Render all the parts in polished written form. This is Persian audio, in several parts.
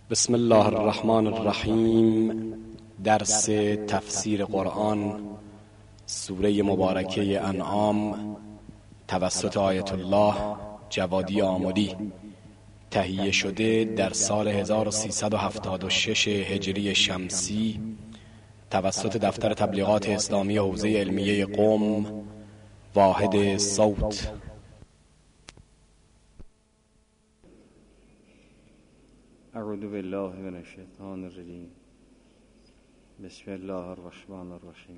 بسم الله الرحمن الرحیم. درس تفسیر قرآن سوره مبارکه انعام توسط آیت الله جوادی آملی، تهیه شده در سال 1376 هجری شمسی توسط دفتر تبلیغات اسلامی حوزه علمیه قم، واحد صوت. اعوذ بالله من الشیطان الرجیم. بسم الله الرحمن الرحیم.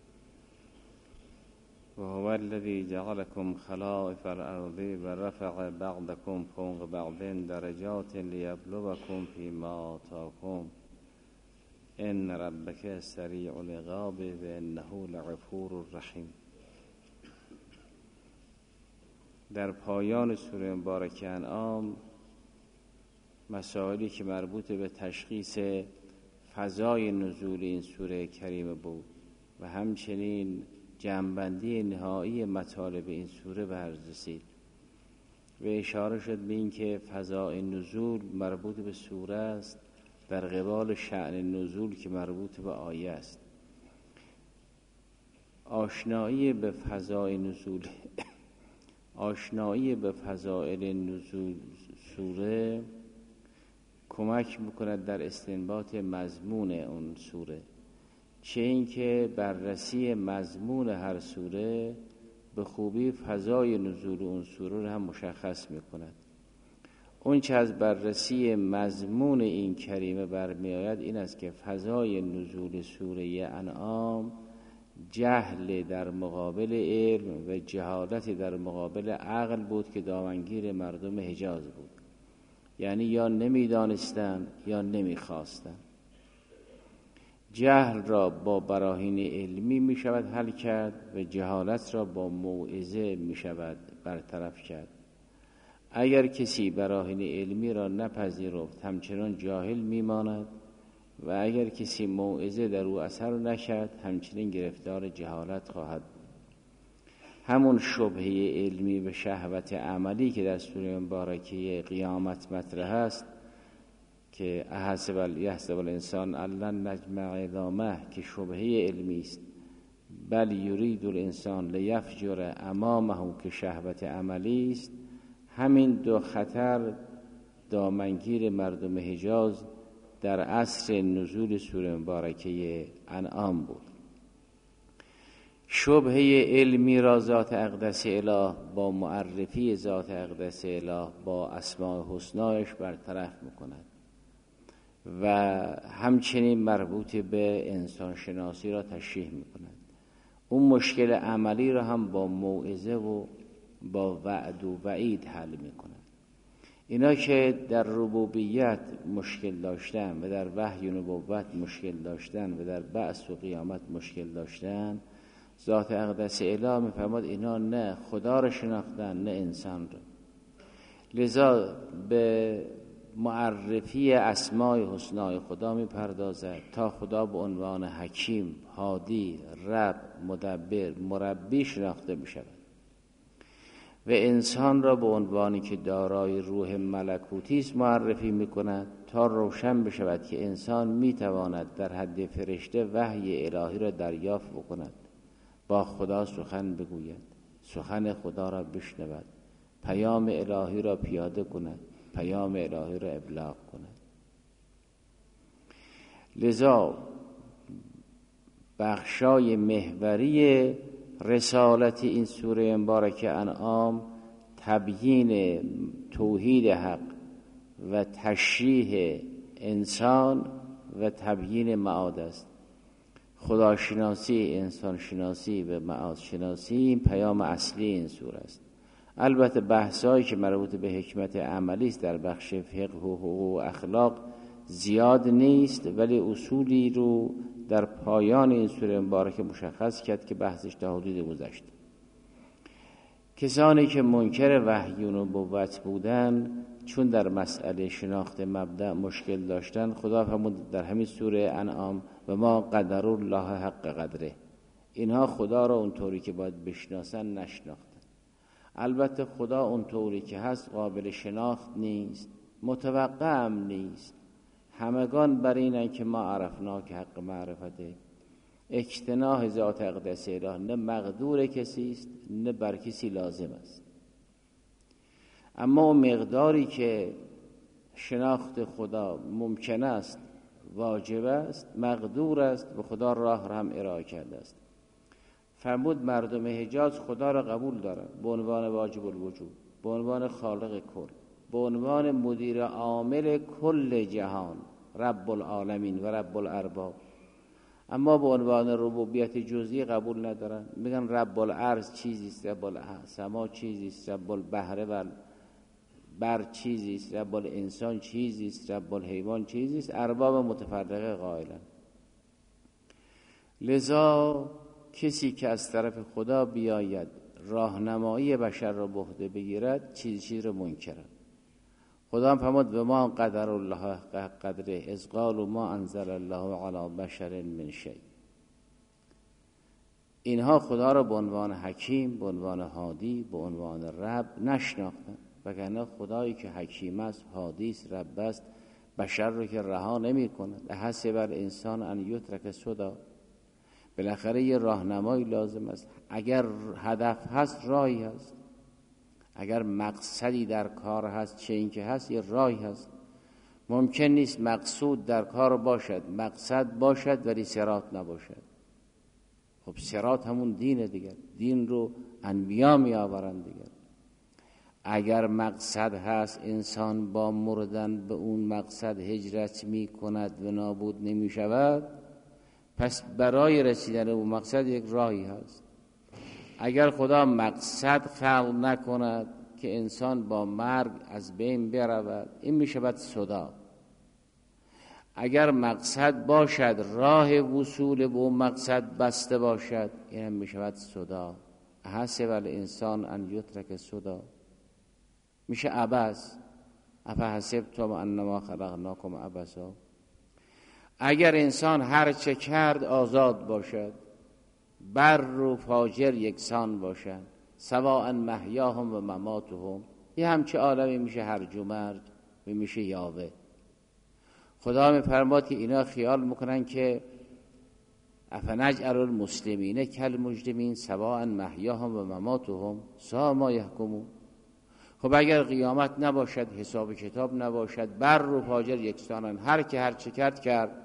و هو الذی جعلکم خلائف الارض و رفع بعضکم فوق بعض درجات لیبلوکم فیما آتاکم ان ربک سریع العقاب و انه لغفور رحیم. در پایان سوره مبارکه انعام مسائلی که مربوط به تشخیص فضای نزول این سوره کریمه بود و همچنین جمع‌بندی نهایی مطالب این سوره به عرض رسید و اشاره شد به این که فضای نزول مربوط به سوره است در قبال شأن نزول که مربوط به آیه است. آشنایی به فضائل نزول سوره کمک میکند در استنباط مضمون اون سوره، چه اینکه بررسی مضمون هر سوره به خوبی فضای نزول اون سوره رو هم مشخص میکند. اون چه از بررسی مضمون این کریمه برمیآید این است که فضای نزول سوره انعام جهل در مقابل علم و جهالت در مقابل عقل بود که دامنگیر مردم حجاز بود، یعنی یا نمیدانستند یا نمیخواستند. جهل را با براهین علمی می شود حل کرد و جهالت را با موعظه می شود برطرف کرد. اگر کسی براهین علمی را نپذیرفت همچنان جاهل می ماند و اگر کسی موعظه در او اثر نکرد همچنین گرفتار جهالت خواهد بود. همون شبهه علمی و شهوت عملی که در سوره مبارکه قیامت مطرح است که یحسب الانسان ان نجمع عظامه که شبهه علمی است، بل یرید الانسان لیفجر امامه که شهوت عملی است. همین دو خطر دامنگیر مردم حجاز در عصر نزول سوره مبارکه انعام بود. شبهه علمی را ذات اقدس اله با معرفی ذات اقدس اله با اسماء حسنایش برطرف میکند و همچنین مربوط به انسان شناسی را تشریح میکند. اون مشکل عملی را هم با موعظه و با وعد و وعید حل میکند. اینا که در ربوبیت مشکل داشتن و در وحی و نبوت مشکل داشتن و در بعث و قیامت مشکل داشتن، ذات اقدس اله میفرماد اینا نه خدا را شناختن نه انسان را. لذا به معرفی اسماء حسنای خدا میپردازد تا خدا به عنوان حکیم، هادی، رب، مدبر، مربی شناخته بشود و انسان را به عنوانی که دارای روح ملکوتی است معرفی میکند تا روشن بشود که انسان میتواند در حد فرشته وحی الهی را دریافت بکند، با خدا سخن بگوید، سخن خدا را بشنود، پیام الهی را پیاده کند، پیام الهی را ابلاغ کند. لذا بخشای محوری رسالت این سوره مبارکه انعام تبیین توحید حق و تشریح انسان و تبیین معاد است. خداشناسی، انسان شناسی و معاد شناسی این پیام اصلی این سوره است. البته بحثایی که مربوط به حکمت عملی است در بخش فقه و حقوق و اخلاق زیاد نیست، ولی اصولی رو در پایان این سوره مبارکه مشخص کرد که بحثش تا حدودی گذشت. کسانی که منکر وحی و نبوت بودن چون در مسئله شناخت مبدأ مشکل داشتن، خدا فرمود در همین سوره انعام و ما قدر الله حق قدره، اینها خدا را اونطوری که باید بشناسن نشناختن. البته خدا اونطوری که هست قابل شناخت نیست، متوقع هم نیست، همگان بر اینن که ما عرفنا که حق معرفته. اجتناح ذات اقدس اله نه مقدور کسی است نه بر کسی لازم است، اما اون مقداری که شناخت خدا ممکن است، واجب است، مقدور است و خدا راه را هم ارائه کرده است. فرمود مردم حجاز خدا را قبول دارند به عنوان واجب الوجود، به عنوان خالق کل، به عنوان مدیر عامل کل جهان، رب العالمین و رب الارباب، اما به عنوان ربوبیت جزئی قبول ندارن. میگن رب الارض چیزی است، رب السما چیزی است، رب البحر و بر چیزی است، رب الانسان چیزی است، رب الحیوان چیزی است. ارباب متفرقه قائلن. لذا کسی که از طرف خدا بیاید راهنمایی بشر را به عهده بگیرد چیز را منکرد. خدا هم فرمود به ما قدر الله قدره اذ قالوا ما انزل الله علی بشر من شیء. اینها خدا را به عنوان حکیم، به عنوان هادی، به عنوان رب نشناختند، وگرنه خدایی که حکیم است، هادی است، رب است، بشر رو که رها نمی کند. حسب الانسان ان یترک سدی. بالاخره یه راهنمایی لازم است. اگر هدف هست راهی هست، اگر مقصدی در کار هست، چه این که هست یه راهی هست. ممکن نیست مقصود در کار باشد، مقصد باشد ولی صراط نباشد. خب صراط همون دینه دیگر، دین رو انبیا می آورند دیگر. اگر مقصد هست انسان با مردن به اون مقصد هجرت می کند و نابود نمی شود، پس برای رسیدن به اون مقصد یک راهی هست. اگر خدا مقصد خلق نکند که انسان با مرگ از بین برود، این می شود سودا. اگر مقصد باشد راه وصول به اون مقصد بسته باشد، این هم می شود سودا. حسب الانسان ان یترک سودا، میشه عبث. افحسبتم انما خلقناکم عبثا. اگر انسان هر چه کرد آزاد باشد، بر و فاجر یکسان باشد، سواء محیاهم و مماتهم، یه همچه عالمی میشه هرج و مرج و میشه یاوه. خدا میفرماد که اینا خیال میکنن که افنجعل المسلمین کالمجرمین سواء محیاهم و مماتهم ساء ما یحکمون. خب اگر قیامت نباشد، حساب کتاب نباشد، بر و فاجر یکسانن، هر که هر چه کرد.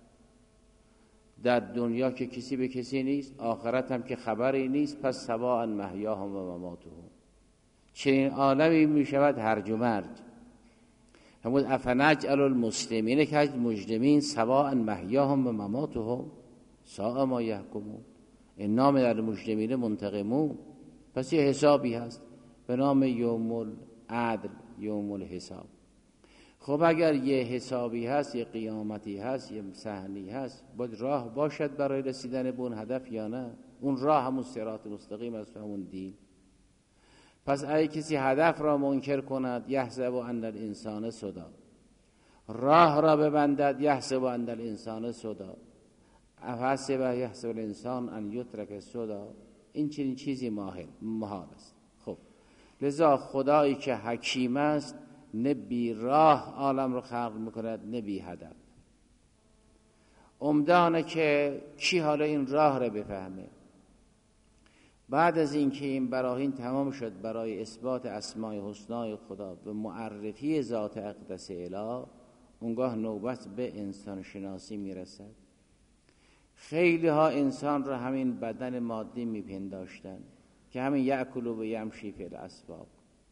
در دنیا که کسی به کسی نیست، آخرت هم که خبری نیست، پس سواء محیاهم و مماتهم. چنین عالمی می شود هرج و مرج. همون افنجعل المسلمین کالمجرمین سواء محیاهم و مماتهم ساء ما یحکمون. انا من المجرمین منتقمون. پس یه حسابی هست به نام یوم العدل، یوم الحساب. خب اگر یه حسابی هست، یه قیامتی هست، یه صحنی هست، باید راه باشد برای رسیدن به اون هدف یا نه؟ اون راه همون صراط مستقیم است، همون دین. پس اگه کسی هدف را منکر کند، یحسب ان الانسان سدی، راه را ببندد، یحسب ان الانسان سدی، افحسب یحسب الانسان ان یترک سدی، این چنین چیزی محال است. خب لذا خدایی که حکیم است نه بی راه عالم رو خلق میکند نه بی هدف. عمدانه که کی حالا این راه رو بفهمه؟ بعد از اینکه این براهین تمام شد برای اثبات اسماء حسنای خدا و معرفی ذات اقدس اله، اونگاه نوبت به انسان شناسی میرسد. خیلی ها انسان را همین بدن مادی میپنداشتن که همین یأکل و یمشی فی الاسواق.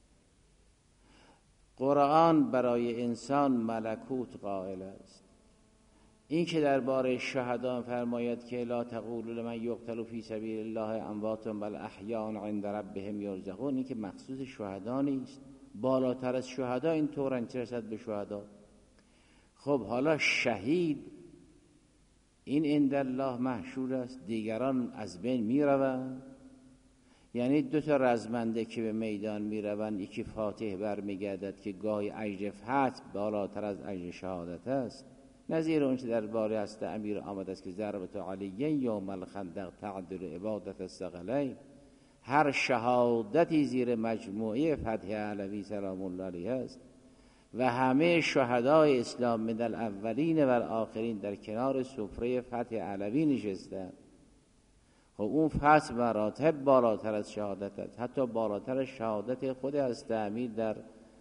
قرآن برای انسان ملکوت قائل است. این که درباره شهدا فرماید که لا تقولوا لمن یقتل فی سبیل الله اموات بل احیاء عند ربهم یرزقون، این که مخصوص شهدا نیست، بالاتر از شهدا این طورن چه رسد به شهدا. خب حالا شهید این عند الله محشور است، دیگران از بین می روند. یعنی دو تا رزمنده که به میدان می روند، یکی فاتح برمیگردد که گاهی اجر فتح بالاتر از اجر شهادت است. نظیر اون چه در باره است امیر آمد است که ضربت علیه یوم الخندق تعدل عبادت الثقلین. هر شهادتی زیر مجموعه فتح علوی سلام الله علیه است و همه شهدای اسلام من الاولین و الاخرین در کنار سفره فتح علوی نشستند. خب اون فتح مراتب بالاتر از شهادت است، حتی بالاتر از شهادت خود از امیر در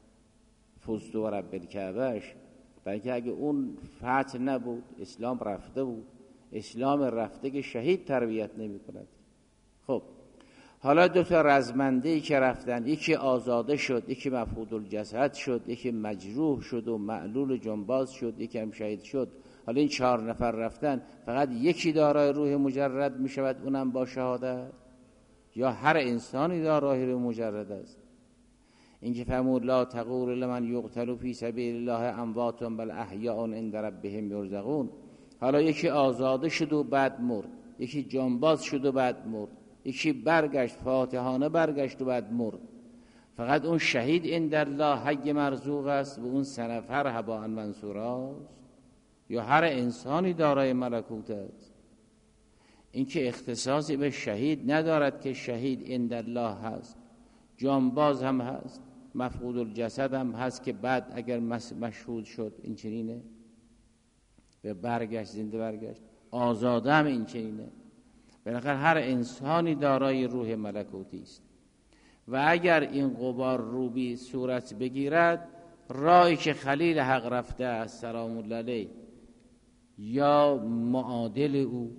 فزت و رب الکعبه‌اش. بلکه اگه اون فتح نبود اسلام رفته بود. اسلام رفته که شهید تربیت نمی کند. خب حالا دو تا رزمنده‌ای که رفتن، یکی آزاده شد، یکی مفقود الجسد شد، یکی مجروح شد و معلول جنباز شد، یکی هم شهید شد. حالا این 4 نفر رفتن، فقط یکی دارای روح مجرد می شود، اونم با شهادت، یا هر انسانی دارای روح مجرد است؟ اینکه فرمود لا تقول لمن یقتل فی سبیل الله اموات بل احیاء عند ربهم یرزقون. حالا یکی آزاده شد و بعد مرد، یکی جنباز شد و بعد مرد، یکی برگشت فاتحانه برگشت و بعد مرد. فقط اون شهید عند الله حی مرزوق است و اون 3 نفر هباء منثورا است، یا هر انسانی دارای ملکوت است؟ اینکه اختصاصی به شهید ندارد که شهید عند الله هست، جانباز هم هست، مفقود الجسد هم هست که بعد اگر مشهود شد این چنینه و برگشت زنده برگشت، آزاده هم این چنینه. بالاخره هر انسانی دارای روح ملکوتی است. و اگر این غبار روبی صورت بگیرد، راهی که خلیل حق رفته است سلام الله علیه، یا معادل او،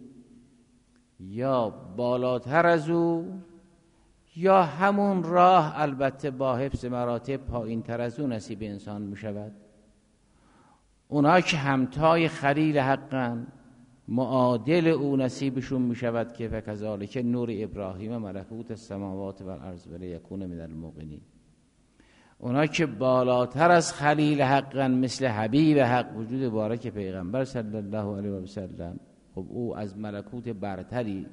یا بالاتر از او، یا همون راه البته با حفظ مراتب پایین تر از او نصیب انسان می شود. اونها که همتای خلیل حقن، معادل او نصیبشون می شود که فکذالک نور ابراهیم ملکوت السماوات و الارض ولیکون من الموقنین. اونا که بالاتر از خلیل حقن مثل حبیب حق وجود بارک پیغمبر صلی الله علیه و سلم، خب او از ملکوت برتری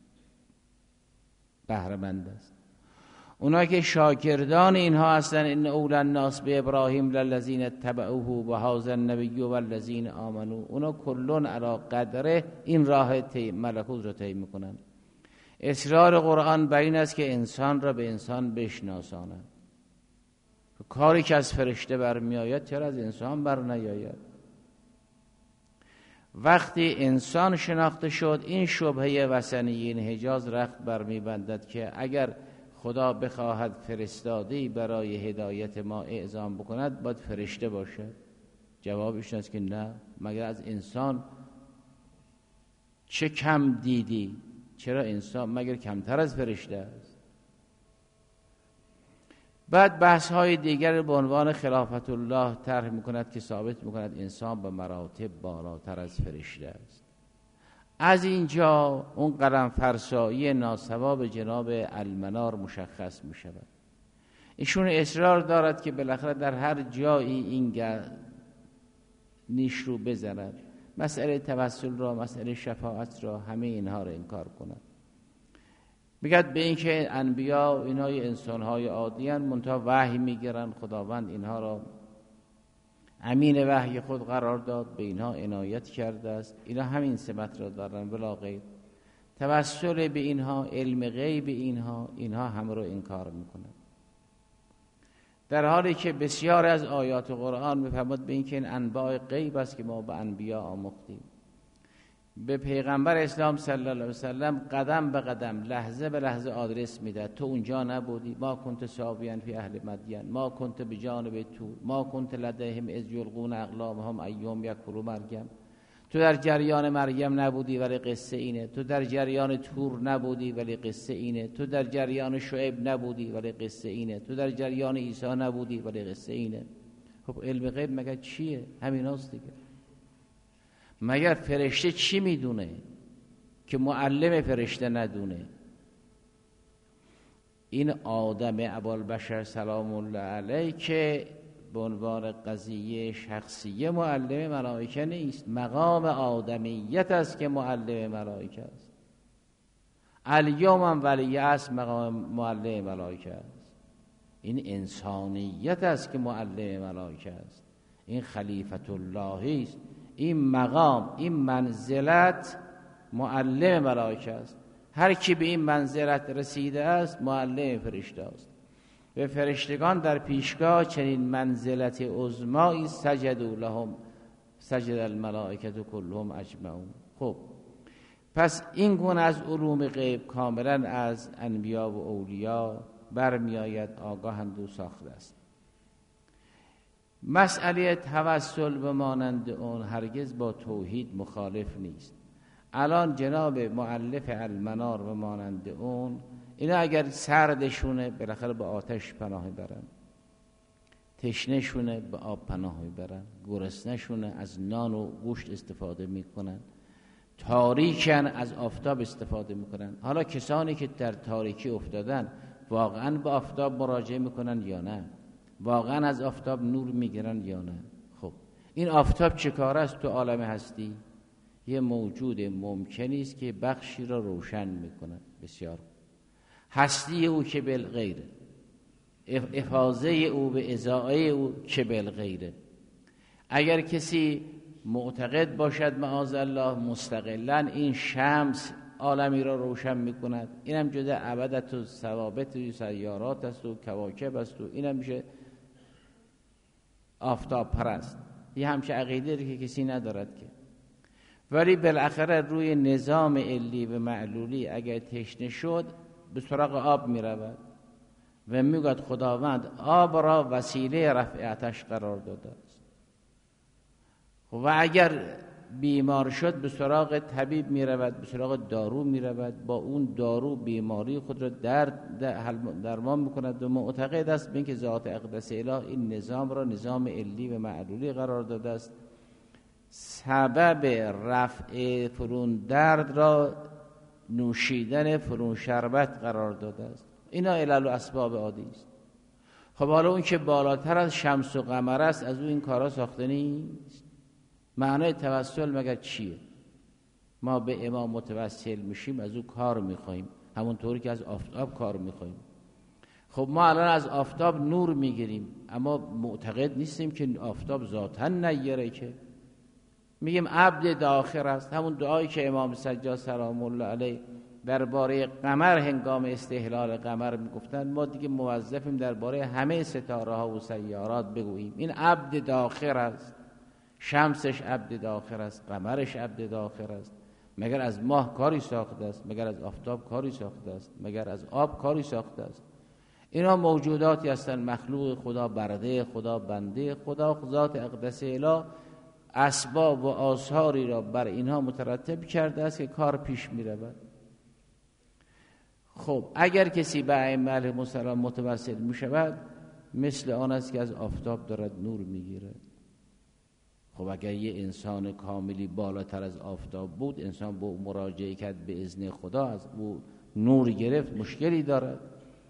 بهره مند است. اونا که شاگردان اینها هستن، ان اول الناس به ابراهیم للذین اتبعوه و هذا النبی والذین آمنوا، اونا کلون علی قدره این راه ملکوت رو طی میکنن. اصرار قرآن بر این است که انسان را به انسان بشناساند. کاری که از فرشته برمی آید چرا از انسان بر نیاید؟ وقتی انسان شناخته شد، این شبهه وثنیین حجاز رخت برمی بندد که اگر خدا بخواهد فرستاده‌ای برای هدایت ما اعزام بکند باید فرشته باشد. جوابش است که نه، مگر از انسان چه کم دیدی؟ چرا انسان مگر کمتر از فرشته است؟ بعد بحث های دیگر به عنوان خلافت الله طرح میکند که ثابت میکند انسان به مراتب بالاتر از فرشته است. از اینجا اون قلم فرسایی ناصواب جناب المنار مشخص میشود. ایشون اصرار دارد که بالاخره در هر جایی این نیش رو بزند، مسئله توسل را، مسئله شفاعت را، همه اینها را انکار کند. بگد به این که انبیا اینهای انسانهای عادی هستند، منتها وحی میگیرند، خداوند اینها را امین وحی خود قرار داد، به اینها عنایت کرده است، اینها همین سمت را دارند بلا غیر. توسل به اینها، علم غیب اینها همه رو انکار میکنند، در حالی که بسیار از آیات قرآن میفرماد به این که این انباء غیب است که ما به انبیا آموختیم. به پیغمبر اسلام صلی الله علیه و سلم قدم به قدم، لحظه به لحظه آدرس میداد. تو اونجا نبودی، ما کنت ساویان فی اهل مدین، ما کنت بجانب تور، ما کنت لدیهم اذ یلقون اقلامهم ایهم یکفروا مریم. تو در جریان مریم نبودی ولی قصه اینه. تو در جریان تور نبودی ولی قصه اینه. تو در جریان شعیب نبودی ولی قصه اینه. تو در جریان عیسی نبودی ولی قصه اینه. خب علم غیب مگر چیه؟ همیناست دیگه. مگر فرشته چی میدونه که معلم فرشته ندونه؟ این آدم ابوالبشر سلام الله علیه که به عنوان قضیه شخصیه معلم ملائکه نیست، مقام آدمیت است که معلم ملائکه است. الیوم هم ولی است، مقام معلم ملائکه است. این انسانیت است که معلم ملائکه است. این خلیفت الله است. این مقام، این منزلت معلم ملائکه است. هر کی به این منزلت رسیده است معلم فرشته است. به فرشتگان در پیشگاه چنین منزلت عظمایی سجدوا لهم سجد الملائکه کلهم اجمعون. خب پس این گونه از علوم غیب کاملا از انبیا و اولیا برمی آید، آگاهند و ساخته است. مسئله توسل و مانند اون هرگز با توحید مخالف نیست. الان جناب مؤلف المنار و مانند اون اینا اگر سردشونه بالاخره به آتش پناه برن، تشنه شونه به آب پناه برن، گرسنه شونه از نان و گوشت استفاده میکنن، تاریکن از آفتاب استفاده میکنن. حالا کسانی که در تاریکی افتادن واقعا به آفتاب مراجعه میکنن یا نه؟ واقعا از آفتاب نور میگیرن یا نه؟ خب این آفتاب چه کار است تو عالم هستی؟ یه موجود ممکنی است که بخشی را روشن میکنه. بسیار هستی او که بالغیره، افاضه او به ازاعه او که بالغیره. اگر کسی معتقد باشد معاذ الله مستقلا این شمس عالمی را روشن میکند، اینم جدا عبدت و ثوابت و سیارات است و کواکب است و اینم میشه آفتاب پرست. یه همچه عقیده که کسی ندارد که، ولی بالاخره روی نظام علی و معلولی اگر تشنه شد به سراغ آب میرود و میگوید خداوند آب را وسیله رفع آتش قرار داده است. و اگر بیمار شد به سراغ طبیب میرود، به سراغ دارو میرود، با اون دارو بیماری خود را درمان میکند و معتقد است به اینکه ذات اقدس اله این نظام را نظام علی و معلولی قرار داده است، سبب رفع فرون درد را نوشیدن فرون شربت قرار داده است. اینا علل و اسباب عادی است. خب حالا اون که بالاتر از شمس و قمر است از اون این کارا ساخته نیست. معنای توسل مگر چیه؟ ما به امام متوسل میشیم، از او کار میخوایم، همونطوری که از آفتاب کار میخوایم. خب ما الان از آفتاب نور میگیریم، اما معتقد نیستیم که آفتاب ذاتاً نیره، که میگیم عبد داخر است. همون دعایی که امام سجاد سلام الله علیه درباره قمر هنگام استهلال قمر میگفتن، ما دیگه موظفیم درباره همه ستاره ها و سیارات بگوییم این عبد داخر است. شمسش عبد داخر است، قمرش عبد داخر است. مگر از ماه کاری ساخته است؟ مگر از آفتاب کاری ساخته است؟ مگر از آب کاری ساخته است؟ اینا موجوداتی هستند مخلوق خدا، برده خدا، بنده خدا. ذات اقدس اله اسباب و آثاری را بر اینها مترتب کرده است که کار پیش می رود. خب اگر کسی به ائمه علیهم السلام متوسل می شود، مثل آن است که از آفتاب دارد نور می گیرد. خب اگر یه انسان کاملی بالاتر از آفتاب بود، انسان با مراجعه کرد به اذن خدا از او نور گرفت، مشکلی دارد؟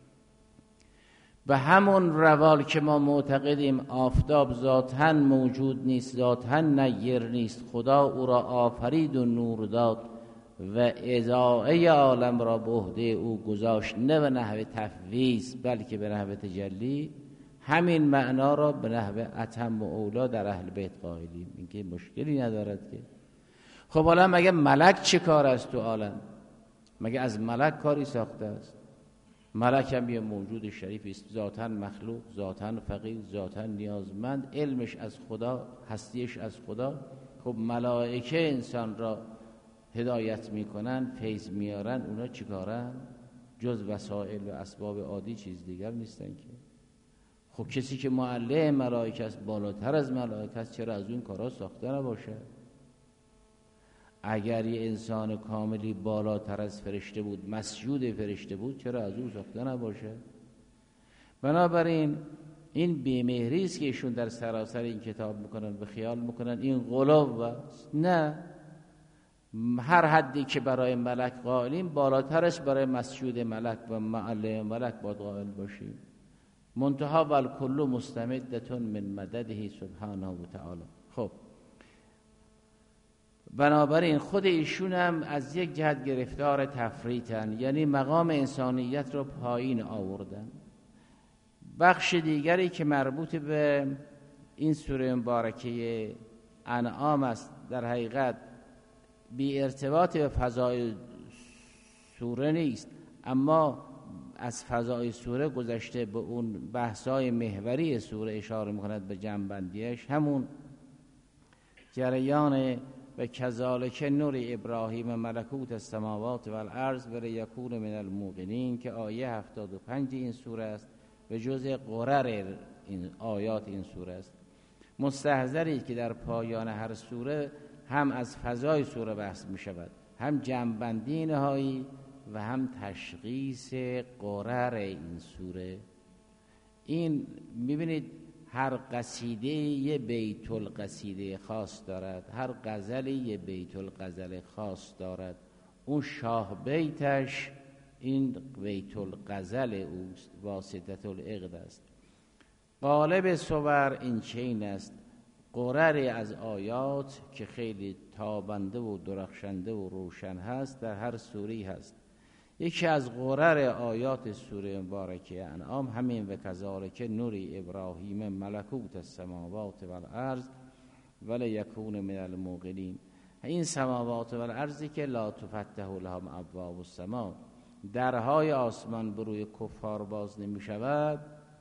به همون روال که ما معتقدیم آفتاب ذاتاً موجود نیست، ذاتاً نیر نیست، خدا او را آفرید و نور داد و اضاعه عالم را به عهده او گذاشت، نه به نحو تفویض بلکه به نحو تجلی. همین معنا را به نحو اتم و اولا در اهل بیت قائلیم، اینکه مشکلی ندارد که. خب حالا مگه ملک چه کار است تو عالم؟ مگه از ملک کاری ساخته است؟ ملک هم یه موجود شریفی است، ذاتاً مخلوق، ذاتاً فقیر، ذاتاً نیازمند، علمش از خدا، هستیش از خدا. خب ملائکه انسان را هدایت میکنن، فیض میارن، اونا چیکارن؟ جز وسائل و اسباب عادی چیز دیگر نیستن که. خب کسی که معلم ملائکه است، بالاتر از ملائکه است، چرا از اون کارا ساخته نباشه؟ اگر یه انسان کاملی بالاتر از فرشته بود، مسجود فرشته بود، چرا از اون ساخته نباشه؟ بنابراین این بیمهری است که ایشون در سراسر این کتاب میکنن و خیال میکنن این غلو است. نه، هر حدی که برای ملک قائلیم بالاترش برای مسجود ملک و معلم ملک باید قائل باشیم. منتها والکل مستمدتون من مدده سبحانه و تعالی. خب بنابراین خود ایشون هم از یک جهت گرفتار تفریطن، یعنی مقام انسانیت رو پایین آوردن. بخش دیگری که مربوط به این سوره مبارکه انعام است، در حقیقت بی ارتباط به فضای سوره نیست، اما از فضای سوره گذشته به اون بحث‌های محوری سوره اشاره می‌کند به جمع‌بندیش، همون جریان و کذالک نوری ابراهیم ملکوت السماوات و الارض و لیکون من الموقنین که آیه 75 این سوره است و جزء قرر این آیات این سوره است. مستحضری که در پایان هر سوره هم از فضای سوره بحث می شود، هم جمع‌بندی نهایی و هم تشخیص قرر این سوره. این میبینید هر قصیده یه بیت القصیده خاص دارد، هر غزل یه بیت الغزل خاص دارد. اون شاه بیتش این بیت الغزل اوست، واسطه العقد است. قالب صور این چین است، قرر از آیات که خیلی تابنده و درخشنده و روشن هست در هر سوره هست. یکی از قرر آیات سوره مبارکه انعام همین و کذالک نوری ابراهیم ملکوت السماوات و الارض و لیکون من الموقنین. این سماوات و الارضی که لا تفتح لهم ابواب السما، درهای آسمان بروی کفار باز نمی شود،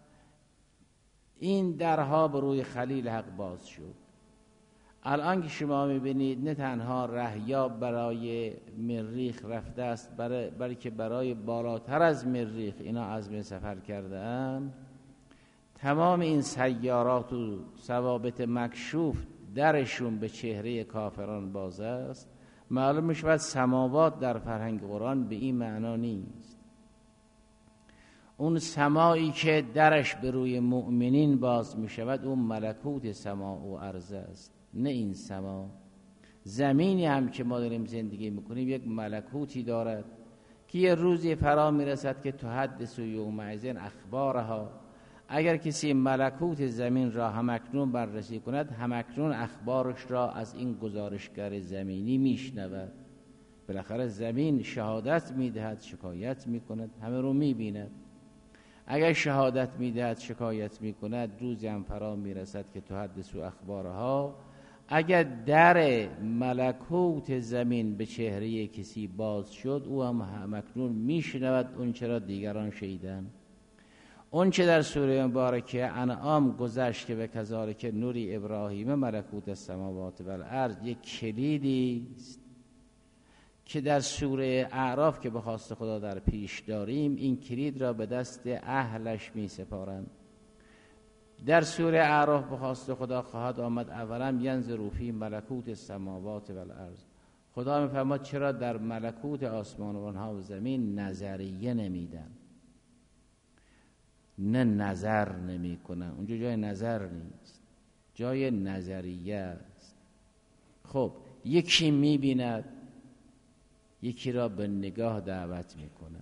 این درها بروی خلیل حق باز شد. الان که شما میبینید نه تنها رهیاب برای مریخ رفته است، بلکه برای بالاتر از مریخ اینا عزم سفر کردن. تمام این سیارات و ثوابت مکشوف درشون به چهره کافران باز است. معلوم میشود سماوات در فرهنگ قرآن به این معنا نیست. اون سمایی که درش به روی مؤمنین باز میشود اون ملکوت سما و ارض است، نه این سما. زمینی هم که ما داریم زندگی میکنیم یک ملکوتی دارد که یه روزی فرا میرسد که تحدث یومئذ اخبارها. اگر کسی ملکوت زمین را همکنون بررسی کند، همکنون اخبارش را از این گزارشگر زمینی میشنود. بالاخره زمین شهادت میدهد، شکایت میکند، همه رو میبیند. اگر شهادت میدهد، شکایت میکند، روزی هم فرا میرسد که تحدث اخبارها. اگر در ملکوت زمین به چهره کسی باز شد، او هم همکنون میشنود اون چرا دیگران شیدن. اون چه در سوره مبارکه انعام گذشت که به کذالک نوری ابراهیم ملکوت السماوات و الارض، یک کلیدی است که در سوره اعراف که به خواست خدا در پیش داریم این کلید را به دست اهلش می سپارند. در سوره اعراف به خواست خدا خواهد آمد اولا ینظروا فی ملکوت السماوات و الارض. خدا می فرماید چرا در ملکوت آسمان‌ها و زمین نظریه نمیدن، نه نظر نمی کنن. اونجا جای نظر نیست، جای نظریه است. خب یکی می بیند، یکی را به نگاه دعوت می کنن.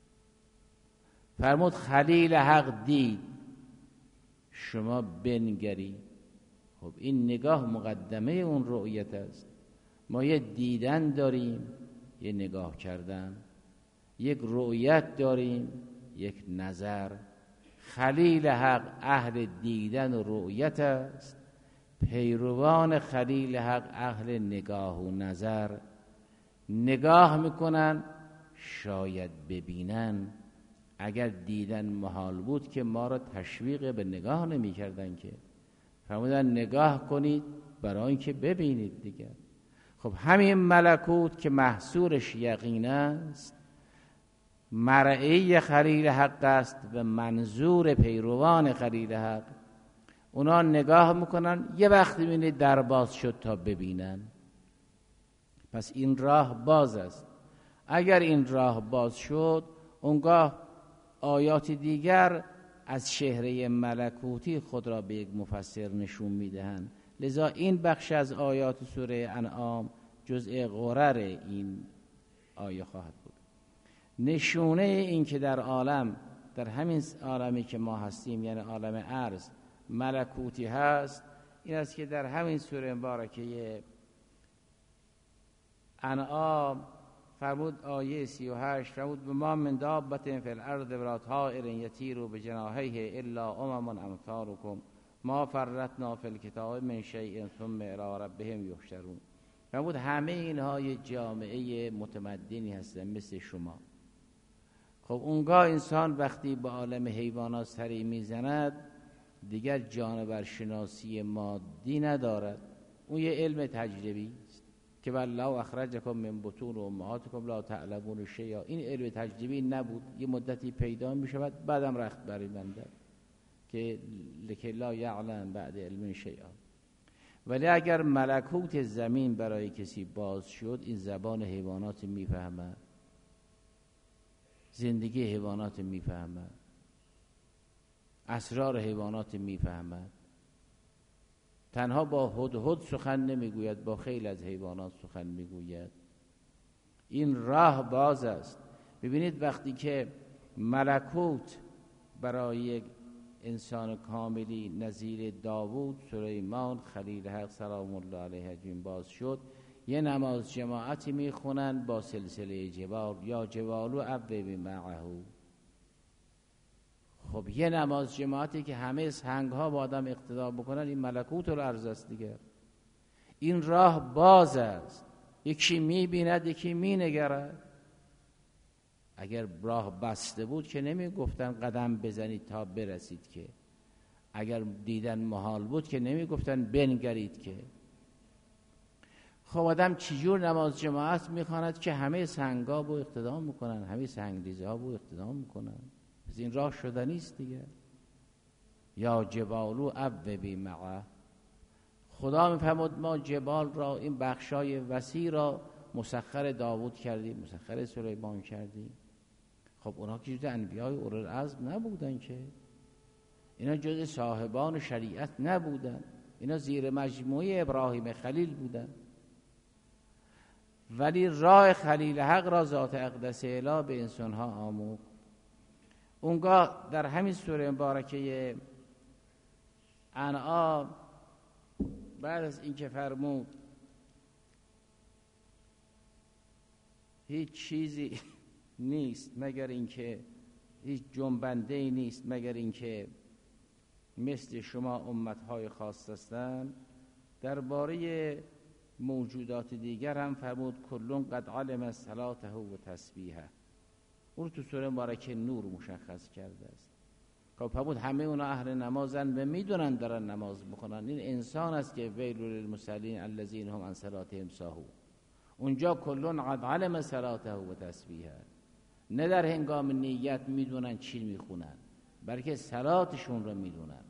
فرمود خلیل حق دید، شما بنگری. خب این نگاه مقدمه اون رؤیت است. ما یه دیدن داریم، یه نگاه کردن، یک رؤیت داریم، یک نظر. خلیل حق اهل دیدن و رؤیت است، پیروان خلیل حق اهل نگاه و نظر. نگاه میکنن شاید ببینن. اگر دیدن محال بود که ما را تشویق به نگاه نمی کردن که. فرمودن نگاه کنید برای اینکه ببینید دیگر. خب همین ملکوت که محصولش یقین است، مرعی خلیل حق است و منظور پیروان خلیل حق. اونا نگاه میکنن، یه وقت میبینید در باز شد تا ببینن. پس این راه باز است. اگر این راه باز شد، اونگاه آیات دیگر از چهره ملکوتی خود را به یک مفسر نشون میدهند. لذا این بخش از آیات سوره انعام جزء غرر این آیه خواهد بود. نشونه این که در عالم، در همین عالمی که ما هستیم یعنی عالم ارض، ملکوتی هست، این است که در همین سوره مبارکه انعام فرمود آیه 38 فرمود ما من دابة فی الارض ولا طائر یطیر بجناحیه الا امم امثالکم ما فرطنا فی الکتاب من شیء ثم الی ربهم یحشرون. فرمود همه اینها یک جامعه متمدنی هستند مثل شما. خب اونگاه انسان وقتی به عالم حیوانات سری میزند دیگر جانور شناسی مادی ندارد، اون یه علم تجربی است که والله اخرجکم من بطون امهاتکم لا تعلمون شیئا. این علم تجربی نبود، یه مدتی پیدا میشود بعدم رخت برمی‌بندد که لکه لا یعلم بعد علم شیئا. ولی اگر ملکوت زمین برای کسی باز شد، این زبان حیوانات میفهمد، زندگی حیوانات میفهمد، اسرار حیوانات میفهمد. تنها با هدهد سخن نمیگوید، با خیلی از حیوانات سخن میگوید. این راه باز است. ببینید وقتی که ملکوت برای یک انسان کاملی نظیر داوود، سلیمان، خلیل حق سلام الله علیه اجمعین باز شد، یه نماز جماعتی میخونن با سلسله جبال یا جبال و عبوی معه. خب یه نماز جماعتی که همه سنگ ها با آدم اقتدا بکنن، این ملکوت الارض است دیگر. این راه باز است، یکی میبیند یکی مینگرد. اگر راه بسته بود که نمی گفتن قدم بزنید تا برسید، که اگر دیدن محال بود که نمی گفتن بنگرید. که خب آدم چجور نماز جماعت میخواند که همه سنگا با اقتدا میکنن، همه سنگریزه ها با اقتدا میکنن؟ از این راه شدنی است دیگه. یا جبالو عبوی معه. خدا میفرمود ما جبال را، این بخشای وسیع را مسخر داوود کردیم، مسخر سلیمان کردیم. خب اونا که جز انبیای اولوالعزم نبودن، که اینا جز صاحبان شریعت نبودن، اینا زیر مجموعه ابراهیم خلیل بودن. ولی راه خلیل حق را ذات اقدس اله به انسانها آموخت. اونگاه در همین سوره مبارکه انعام بعد از این که فرمود هیچ چیزی نیست مگر اینکه، هیچ جنبنده ای نیست مگر اینکه مثل شما امتهای خاص هستند، درباره موجودات دیگر هم فرمود کلون قد علم صلاته و تسبیحه. اون تو سوره مبارکه نور مشخص کرده است. خب فرمود همه اونا اهل نمازن و میدونن دارن نماز میخونن. این انسان است که ویل للمصلین الذین هم عن صلاتهم ساهون. اونجا کلون قد علم صلاته و تسبیحه، نه در هنگام نیت میدونن چی میخونن، بلکه صلاتشون رو میدونن.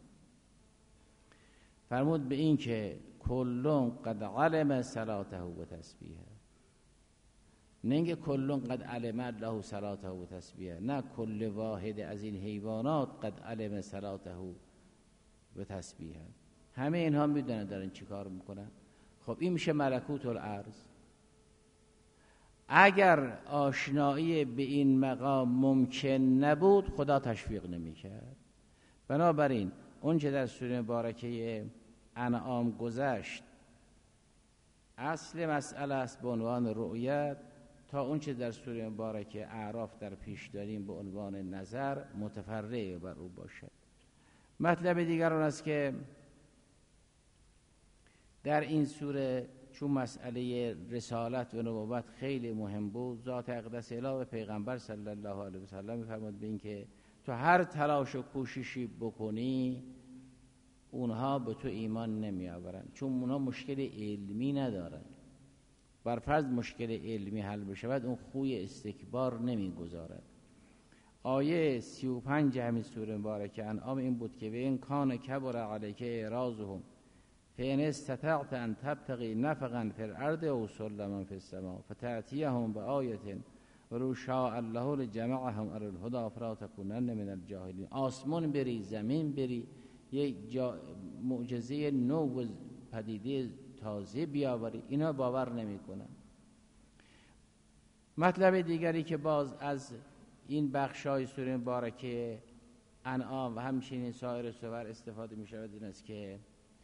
فرمود به این که کلون قد علم صلاته و تسبیحه، نه اینکه کلون قد علم الله صلاته و تسبیحه، نه کل واحد از این حیوانات قد علم صلاته و تسبیحه. همه اینها میدونن دارن چی کار میکنن. خب این میشه ملکوت الارض. اگر آشنایی به این مقام ممکن نبود خدا تشویق نمیکرد. بنابراین اون چه در سوره مبارکه انعام گذشت اصل مسئله است به عنوان رؤیت، تا اون چه در سوره مبارکه اعراف در پیش داریم به عنوان نظر متفرع بر او باشد. مطلب دیگر اون است که در این سوره چون مسئله رسالت و نبوت خیلی مهم بود، ذات اقدس اله و پیغمبر صلی الله علیه و سلم می‌فرماد به این که تو هر تلاش و کوششی بکنی اونها به تو ایمان نمی آورن، چون اونها مشکل علمی ندارن. بر فرض مشکل علمی حل بشود اون خوی استکبار نمی گذارد. آیه 35 همین سوره مبارکه انعام این بود که و این کان کبر علیک اعراضهم فإن استطعت ان تبتغي نفقا في الارض او سلما في السماء فتأتيهم بآیة ولو شاء الله لجمعهم على الهدى فلا تكونن من الجاهلین. آسمان بری، زمین بری، یک معجزه نو و پدیده تازه بیاوری، اینا باور نمیکنن. مطلب دیگری که باز از این بخشای سوره مبارکه انعام و همچنین سایر سور استفاده می شود این است که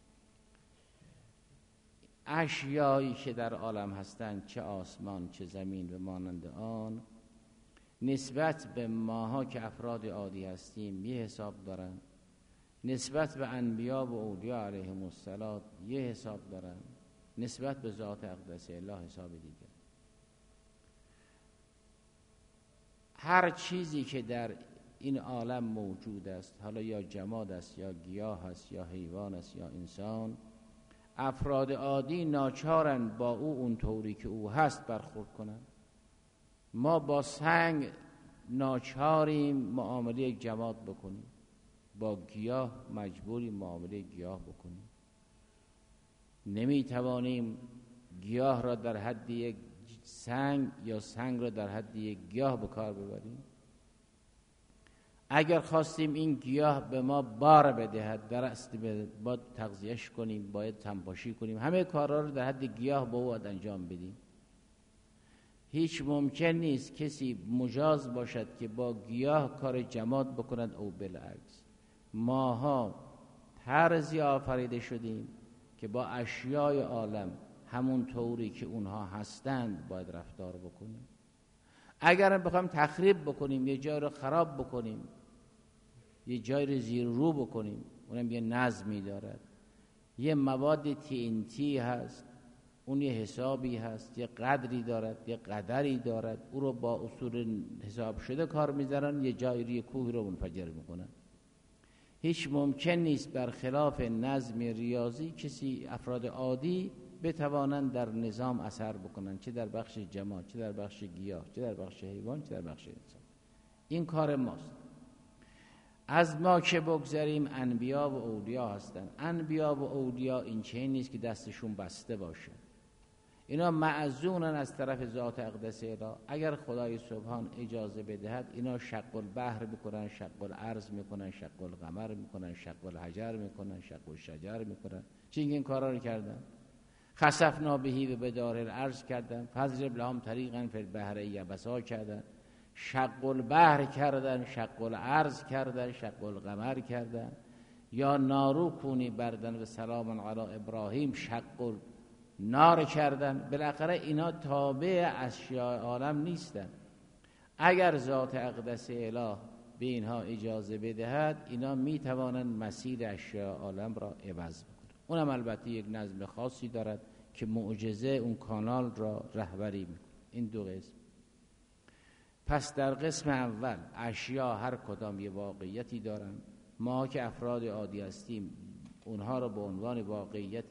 اشیایی که در عالم هستند، چه آسمان چه زمین و مانند آن، نسبت به ماها که افراد عادی هستیم یه حساب دارن، نسبت به انبیا و اولیاء علیهم السلام یه حساب دارن، نسبت به ذات اقدس الله حساب دیگر. هر چیزی که در این عالم موجود است، حالا یا جماد است یا گیاه است یا حیوان است یا انسان، افراد عادی ناچارن با او اون طوری که او هست برخورد کنن. ما با سنگ ناچاریم معامله یک جماد بکنیم، با گیاه مجبوریم معامله گیاه بکنیم. نمیتوانیم گیاه را در حد یک سنگ یا سنگ را در حد یک گیاه به کار ببریم. اگر خواستیم این گیاه به ما بار بدهد، درست باید تغذیهش کنیم، باید تنباشی کنیم، همه کارها رو در حد گیاه با او انجام بدیم. هیچ ممکن نیست کسی مجاز باشد که با گیاه کار جماد بکند او بالعکس. ماها طرزی آفریده شدیم که با اشیای عالم همون طوری که اونها هستند باید رفتار بکنیم. اگر بخوایم تخریب بکنیم، یه جای رو خراب بکنیم، یه جای رو زیر رو بکنیم، اونم یه نظمی دارد، یه مواد TNT هست، اون یه حسابی هست، یه قدری دارد، یه قدری دارد، او رو با اصول حساب شده کار میذارن، یه جایی رو، یه کوهی رو منفجر میکنن. هیچ ممکن نیست برخلاف نظم ریاضی کسی، افراد عادی بتوانند در نظام اثر بکنن، چه در بخش جماد، چه در بخش گیاه، چه در بخش حیوان، چه در بخش انسان. این کار ماست. از ما که بگذاریم انبیا و اولیا هستن. انبیا و اولیا این چنین نیست که دستشون بسته باشه، اینا معزونن از طرف ذات اقدس اله. اگر خدای سبحان اجازه بدهد اینا شق البحر میکنن، شق الارض میکنن، شق القمر میکنن، شق الحجر میکنن، شق الشجر میکنن. چه این کارا رو کردن؟ خسفنا بهی و بدار الارض کردن، فضرب لهم طریقا فی البحر یبسا کردن، شق البحر کردن، شق الارض کردن، شق القمر کردن، یا نارو کونی بردن و سلام علی ابراهیم، شق نار کردن. بالاخره اینا تابع اشیاء عالم نیستن. اگر ذات اقدس اله به اینها اجازه بدهد، اینا میتوانند مسیر اشیاء عالم را عوض بکنند. اونم البته یک نظم خاصی دارد که معجزه اون کانال را رهبری میکنه. این دو قسم. پس در قسم اول اشیاء هر کدام یه واقعیتی دارن. ما که افراد عادی هستیم اونها را به عنوان واقعیت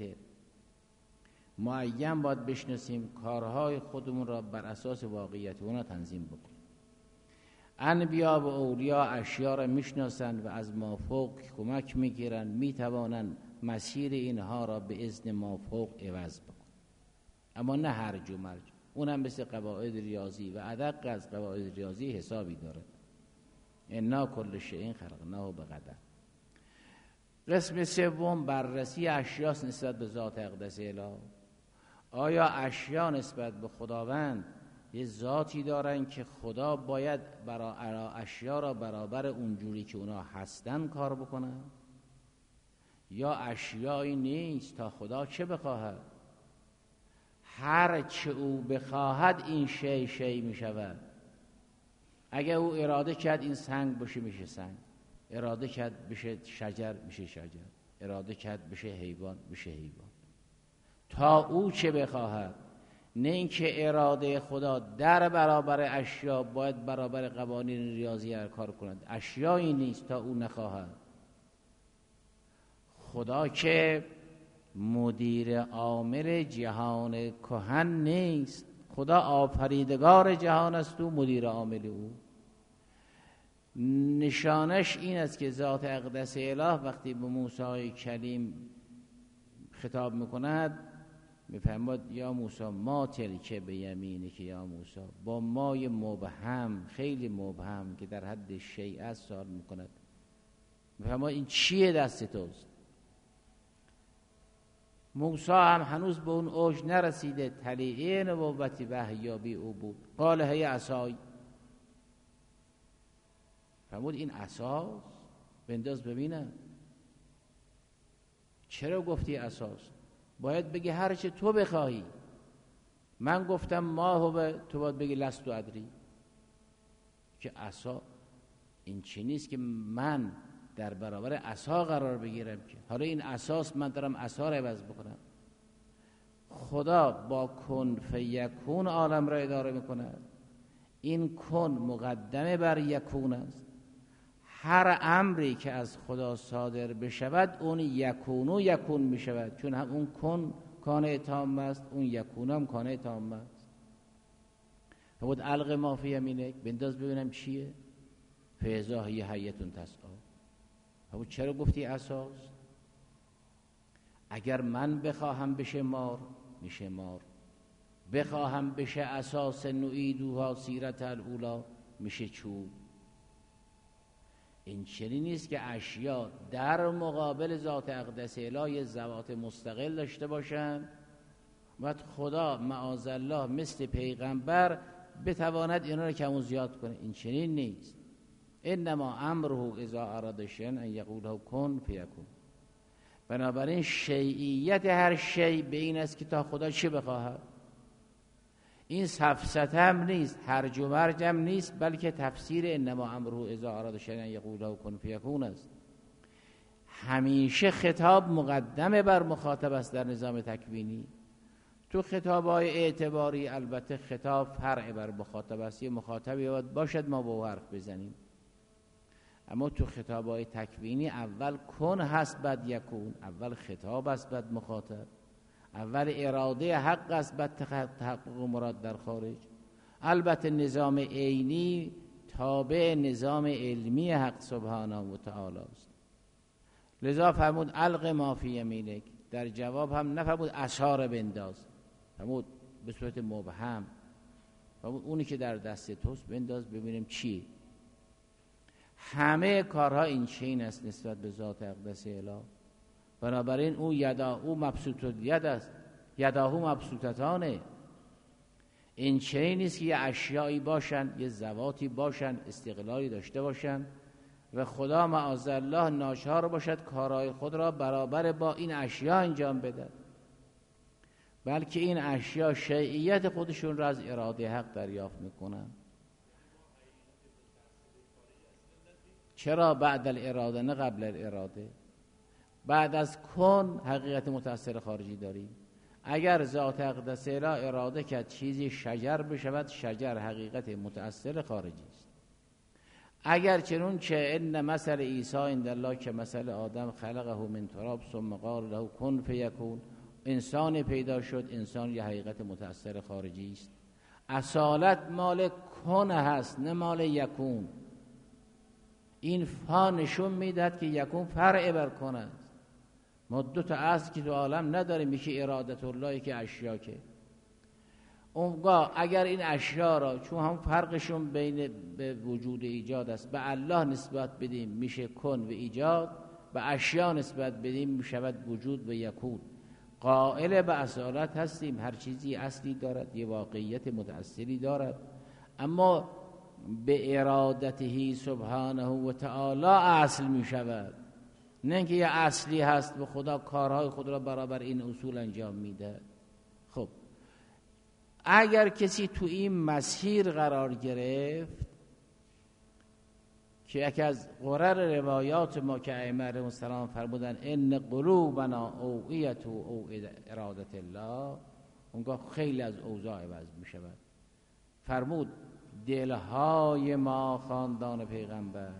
معین باید بشناسیم، کارهای خودمون را بر اساس واقعیت اونا تنظیم بکنیم. انبیا و اولیا اشیاء را میشناسند و از مافوق کمک میگیرن، میتوانند مسیر اینها را به اذن مافوق عوض بکنن، اما نه هرج و مرج. اونم مثل قواعد ریاضی و ادق از قواعد ریاضی حسابی داره. انا کل شیء خلقناه بقدر. قسم سوم بررسی اشیاء نسبت به ذات اقدس اله. آیا اشیاء نسبت به خداوند یه ذاتی دارن که خدا باید برای اشیاء را برابر اونجوری که اونا هستن کار بکنن، یا اشیایی نیست تا خدا چه بخواهد؟ هر چه او بخواهد این شی می شود. اگه او اراده کرد این سنگ باشه میشه سنگ، اراده کرد بشه شجر میشه شجر، اراده کرد بشه حیوان میشه حیوان، تا او چه بخواهد. نه اینکه اراده خدا در برابر اشیاء باید برابر قوانین ریاضی کار کند. اشیایی نیست تا او نخواهد. خدا که مدیر عامل جهان کهن نیست، خدا آفریدگار جهان است و مدیر عامل او. نشانش این است که ذات اقدس اله وقتی به موسی کلیم خطاب میکند میفرماد یا موسی ما تلک به یمینه، که یا موسی با مای مبهم، خیلی مبهم که در حد شیء است سوال میکند. میفرماد این چیه دست توست؟ موسی هم هنوز به اون اوج نرسیده، طلیعه نبوتی وحیابی او بود. قال هی عصای، فرمود این عصاست، بنداز ببینم. چرا گفتی عصاست؟ باید بگی هر چه تو بخواهی. من گفتم ما هو، تو باید بگی لست ادری. که عصا این چی نیست که من در برابر عصا قرار بگیرم، که حالا این عصاست من دارم عصا رو عوض بکنم. خدا با کن فیکون عالم را اداره میکند. این کن مقدمه بر یکون است. هر امری که از خدا صادر بشود اون یکونو یکون می شود، چون هم اون کن کانه تام است، اون یکون هم کانه تام است. فرمود الق ما فی یمینک، بنداز ببینم چیه. فاذا هی حیة تسعی. فرمود چرا گفتی اساس؟ اگر من بخواهم بشه مار میشه مار، بخواهم بشه اساس نعیدوها سیرت الاولا میشه چوب. این چنین نیست که اشیا در مقابل ذات اقدس الهی ذوات مستقل داشته باشند و خدا معاذالله مثل پیغمبر بتواند اینا رو کم و زیاد کنه. این چنین نیست. انما امره اذا اراد شیئا ان یقول له کن فیکون. بنابراین شیعیت هر شیء به این است که تا خدا چه بخواهد. این سفسطه هم نیست، هرج و مرج هم نیست، بلکه تفسیر انما امره اذا اراد شیئا ان یقول له کن فیکون است. همیشه خطاب مقدمه بر مخاطب است در نظام تکوینی. تو خطاب‌های اعتباری البته خطاب فرع بر مخاطب است، یه مخاطبی باید باشد ما با او حرف بزنیم. اما تو خطاب‌های تکوینی اول کن هست بعد یکون، اول خطاب است بعد مخاطب، اول اراده حق است بعد تحقق مراد در خارج. البته نظام عینی تابع نظام علمی حق سبحانه و تعالی است. لذا فرمود الق ما فی یمینک. در جواب هم نفرمود اشار بنداز، فرمود به صورت مبهم، فرمود اونی که در دست توست بنداز ببینیم چی. همه کارها این چین است نسبت به ذات اقدس اله. بنابراین او او مبسوط ید است، یداهو مبسوطتانه. این چنین نیست که یه اشیایی باشن، یه ذواتی باشن، استقلالی داشته باشن و خدا معاذالله ناچار باشد کارهای خود را برابر با این اشیا انجام بده، بلکه این اشیا شیعیت خودشون را از اراده حق دریافت میکنن. چرا بعد الاراده نه قبل الاراده؟ بعد از کن حقیقت متأثر خارجی داریم. اگر ذات اقدس اله اراده کرد چیزی شجر بشود، شجر حقیقت متأثر خارجی است. اگر چنون چه ان مثل عیسی عند الله که مثل آدم خلقه من تراب ثم قال له کن فیکون، انسان پیدا شد، انسان یه حقیقت متأثر خارجی است. اصالت مال کن هست نه مال یکون. این فا نشون میدهد که یکون فرع بر کن است. ما دو تا اصل که تو عالم نداریم، یکی ارادت الله که اشیا که اونگاه اگر این اشیا را چون هم فرقشون بین به وجود ایجاد است به الله نسبت بدیم میشه کن و ایجاد، به اشیا نسبت بدیم میشود وجود و یکون. قائل به اصالت هستیم، هر چیزی اصلی دارد، یه واقعیت متأثری دارد، اما به ارادته سبحانه و تعالی اصل می شود، نه اینکه یه اصلی هست و خدا کارهای خود را برابر این اصول انجام میده. خب اگر کسی تو این مسیر قرار گرفت که یکی از غرر روایات ما که ائمه علیهم السلام فرمودن ان قلوبنا اوعیت و ارادت الله، اونگاه خیلی از اوضاع عوض می شود. فرمود دلهای ما خاندان پیغمبر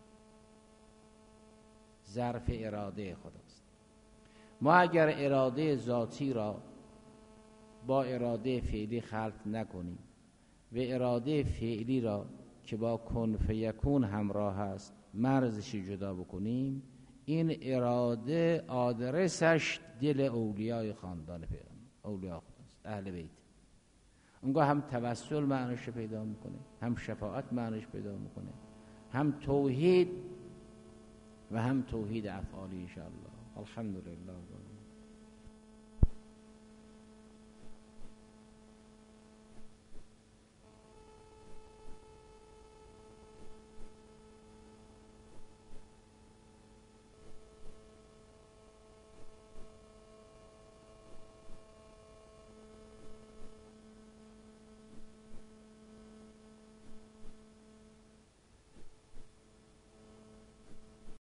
ظرف اراده خداست. ما اگر اراده ذاتی را با اراده فعلی خلط نکنیم و اراده فعلی را که با کن فیکون همراه است مرزش جدا بکنیم، این اراده آدرسش دل اولیای خاندان پیغمبر، اولیا خداست، اهل بیت. اونگاه هم توسل معنیش پیدا میکنه، هم شفاعت معنیش پیدا میکنه، هم توحید و هم توحید افعالی انشاءالله. الحمدلله.